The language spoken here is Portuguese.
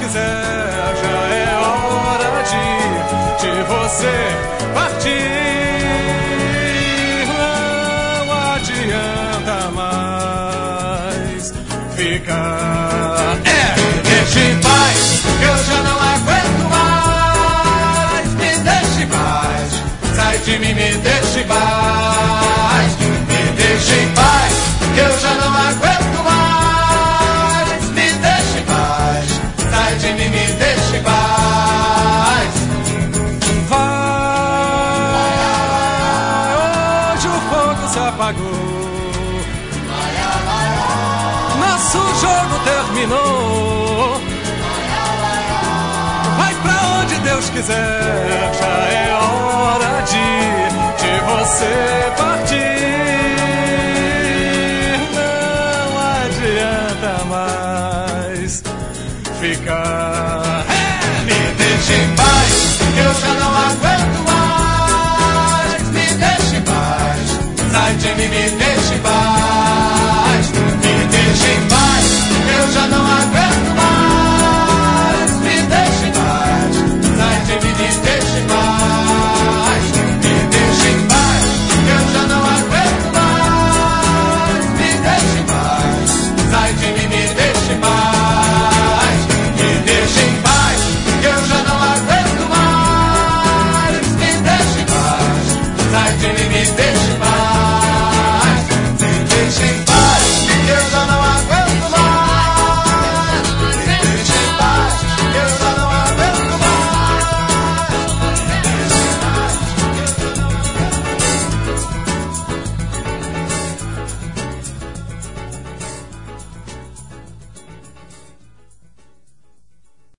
quiser, já é hora de você partir. Não adianta mais ficar. Me deixe em paz, que eu já não aguento mais. Me deixe em paz, sai de mim, me deixe em paz. Me deixe em paz, que eu já não aguento mais. Me deixe em paz, sai de mim, me deixe em paz. Vai, hoje o fogo se apagou, nosso jogo terminou. Vai pra onde Deus quiser, já é hora de você partir. Não adianta mais ficar. Me deixe em paz, que eu já não aguento mais. Me deixe em paz, sai de mim, me deixe em paz. Me deixe em paz, eu já não aguento mais. Me deixe em paz, sai de mim, me deixe em paz. Me deixe em paz, eu já não aguento mais. Me deixe em paz, sai de mim, me deixe em paz. Me deixe em paz, eu já não aguento mais. Me deixe em paz, sai de mim, me deixe em paz.